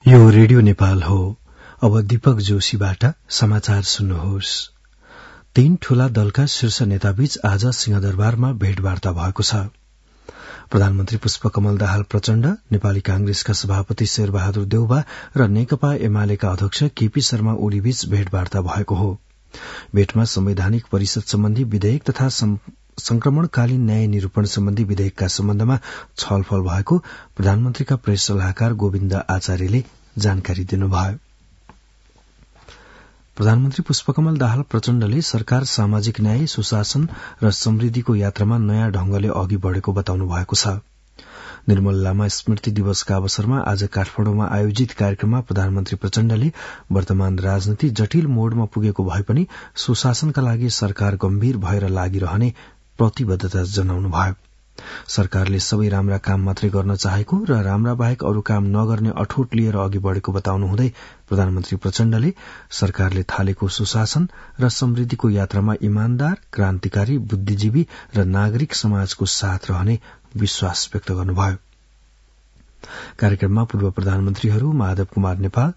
यो रेडियो नेपाल हो। अब दीपक जोशीबाट समाचार सुन्नुहोस्। 3 ठूला दलका शीर्ष नेताबीच आज सिंहदरबारमा भेटवार्ता भएको छ। प्रधानमन्त्री पुष्पकमल दाहाल प्रचण्ड, नेपाली कांग्रेसका सभापति शेरबहादुर देउबा र नेकपा एमालेका अध्यक्ष केपी शर्मा ओलीबीच भेटवार्ता भएको हो। भेटमा संवैधानिक परिषद सम्बन्धी विधेयक तथा संक्रमणकालीन न्याय निरूपण सम्बन्धी विधेयकका सम्बन्धमा छलफल भएको प्रधानमन्त्रीका प्रेस सल्लाहकार गोविन्द आचार्यले जानकारी दिनुभयो। प्रधानमन्त्री पुष्पकमल दाहाल प्रचण्डले सरकार सामाजिक न्याय, सुशासन र समृद्धिको यात्रामा नयाँ ढंगले अघि बढ़ेको बताउनु भएको छ। निर्मल लामा स्मृति दिवसका अवसरमा आज काठमाडौँमा आयोजित कार्यक्रममा प्रधानमन्त्री प्रचण्डले वर्तमान राजनीति जटिल मोडमा पुगेको भए पनि सुशासनका लागि सरकार गम्भीर भएर लागिरहने प्रतिबद्धता जनाउनुभयो। सरकारले सबै राम्रा काम मात्रै गर्न चाहेको र राम्रा बाहेक अरू काम नगर्ने अठोट लिएर अघि बढ़ेको बताउनुहुँदै प्रधानमन्त्री प्रचण्डले सरकारले थालेको सुशासन र समृद्धिको यात्रामा इमानदार, क्रान्तिकारी, बुद्धिजीवी र नागरिक समाजको साथ रहने विश्वास व्यक्त गर्नुभयो। कार्यक्रममा पूर्व प्रधानमन्त्रीहरू माधव कुमार नेपाल,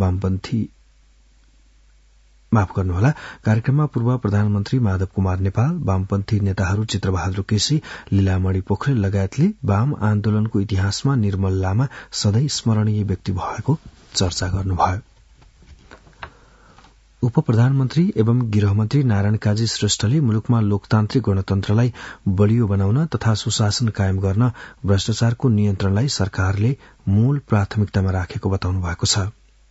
कार्यक्रममा पूर्व प्रधानमन्त्री माधव कुमार नेपाल, वामपन्थी नेताहरू चित्रबहादुर केसी, लीलामणि पोखरेल लगायतले वाम आन्दोलनको इतिहासमा निर्मल लामा सधैं स्मरणीय व्यक्ति भएको चर्चा गर्नुभयो। उप प्रधानमन्त्री एवं गृहमन्त्री नारायण काजी श्रेष्ठले मुलुकमा लोकतान्त्रिक गणतन्त्रलाई बलियो बनाउन तथा सुशासन कायम गर्न भ्रष्टाचारको नियन्त्रणलाई सरकारले मूल प्राथमिकतामा राखेको बताउनु भएको छ।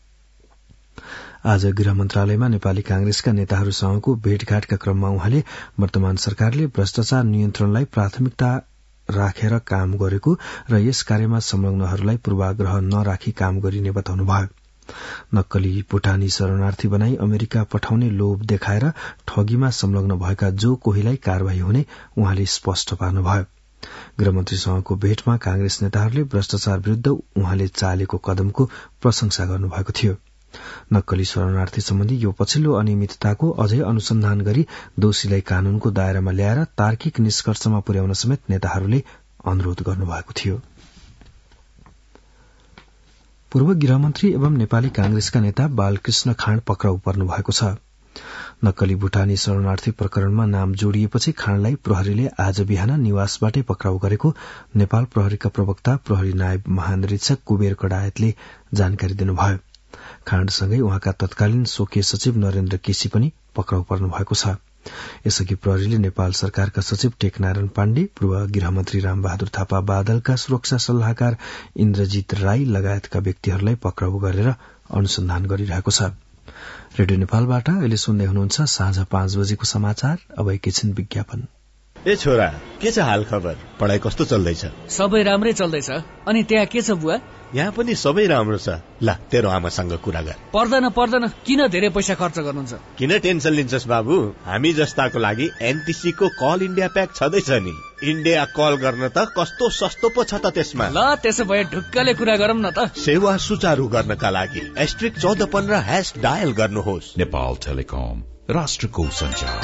आज गृह मन्त्रालयमा नेपाली कांग्रेसका नेताहरूसँगको भेटघाटका क्रममा उहाँले वर्तमान सरकारले भ्रष्टाचार नियन्त्रणलाई प्राथमिकता राखेर काम गरेको र यस कार्यमा संलग्नहरूलाई पूर्वाग्रह नराखी काम गरिने बताउनुभयो। नक्कली भुटानी शरणार्थी बनाई अमेरिका पठाउने लोभ देखाएर ठगीमा संलग्न भएका जो कोहीलाई कार्यवाही हुने उहाँले स्पष्ट पार्नुभयो। गृहमन्त्रीसँगको भेटमा कांग्रेस नेताहरूले भ्रष्टाचार विरूद्ध उहाँले चालेको कदमको प्रशंसा गर्नुभएको थियो। नक्कली शरणार्थी सम्बन्धी यो पछिल्लो अनियमितताको अझै अनुसन्धान गरी दोषीलाई कानूनको दायरामा ल्याएर तार्किक निष्कर्षमा पुर्याउन समेत नेताहरूले अनुरोध गर्नुभएको थियो। पूर्व गृहमन्त्री एवं नेपाली कांग्रेसका नेता बालकृष्ण खाँड पक्राउ पर्नु भएको छ। नक्कली भुटानी शरणार्थी प्रकरणमा नाम जोडिएपछि खाँडलाई प्रहरीले आज बिहान निवासबाटै पक्राउ गरेको नेपाल प्रहरीका प्रवक्ता प्रहरी नायब महानिरीक्षक कुबेर कडायतले जानकारी दिनुभयो। खाँडसँगै उहाँका तत्कालीन स्वकीय सचिव नरेन्द्र केसी पनि पक्राउ पर्नु भएको छ। यसअघि प्रहरीले नेपाल सरकारका सचिव टेकनारायण पाण्डे, पूर्व गृहमन्त्री रामबहादुर थापा बादलका सुरक्षा सल्लाहकार इन्द्रजित राई लगायतका व्यक्तिहरूलाई पक्राउ गरेर अनुसन्धान गरिरहेको छ। रेडियो नेपालबाट अहिले सुन्दै हुनुहुन्छ साँझ 5 बजेको समाचार। अब एकैछिन विज्ञापन। ए छोरा, के छ हाल खबर? पढाइ कस्तो चल्दैछ? सबै राम्रै चल्दैछ। अनि त्यहाँ के छ बुवा? यहाँ पनि सबै राम्रो छ। ल तेरो आमासँग कुरा गर। पर्दैन, किन धेरै पैसा खर्च गर्नुहुन्छ? किन टेन्सन लिन्छस् बाबु? हामी जस्ताको लागि एनटीसी को कल इन्डिया प्याक छँदैछ नि। इन्डिया कल गर्न त कस्तो सस्तो पो छ त त्यसमा। ल त्यसो भए ढुक्कले कुरा गरौँ न त। सेवा सुचारू गर्नका लागि *1415# डायल गर्नुहोस्। नेपाल टेलिकम, राष्ट्रको सञ्चार।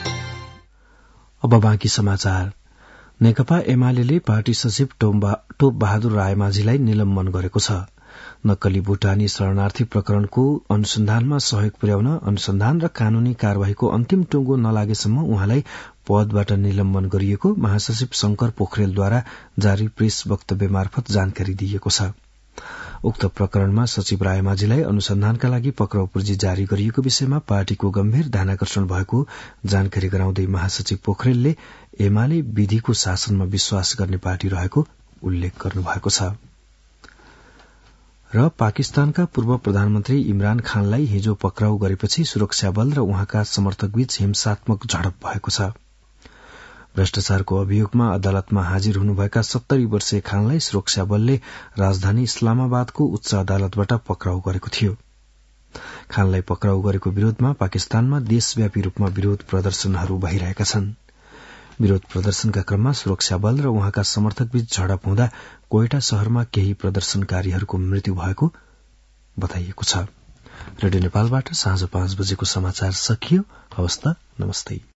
अब बाँकी समाचार। नेकपा एमाले पार्टी सचिव टोप बहादुर रायमाझीलाई निलम्बन गरेको छ। नक्कली भुटानी शरणार्थी प्रकरणको अनुसन्धानमा सहयोग पुर्याउन अनुसन्धान र कानूनी कार्यवाहीको अन्तिम टुङ्गो नलागेसम्म उहाँलाई पदबाट निलम्बन गरिएको महासचिव शंकर पोखरेलद्वारा जारी प्रेस वक्तव्य मार्फत जानकारी दिइएको छ। उक्त प्रकरणमा सचिव रायमाझीलाई अनुसन्धानका लागि पक्राउ पूर्जी जारी गरिएको विषयमा पार्टीको गम्भीर ध्यानाकर्षण भएको जानकारी गराउँदै महासचिव पोखरेलले एमाले विधिको शासनमा विश्वास गर्ने पार्टी रहेको उल्लेख गर्नुभएको छ। र पाकिस्तानका पूर्व प्रधानमन्त्री इमरान खानलाई हिजो पक्राउ गरेपछि सुरक्षा बल र उहाँका समर्थकबीच हिंसात्मक झडप भएको छ। भ्रष्टाचारको अभियोगमा अदालतमा हाजिर हुनुभएका 70 वर्षीय खानलाई सुरक्षा बलले राजधानी इस्लामाबादको उच्च अदालतबाट पक्राउ गरेको थियो। खानलाई पक्राउ गरेको विरोधमा पाकिस्तानमा देशव्यापी रूपमा विरोध प्रदर्शनहरू भइरहेका छन्। विरोध प्रदर्शनका क्रममा सुरक्षा बल र उहाँका समर्थकबीच झडप हुँदा कोइटा शहरमा केही प्रदर्शनकारीहरूको मृत्यु भएको बताइएको छ। रेडियो नेपालबाट साँझ 5 बजेको समाचार सकियो। हवस् त, नमस्ते।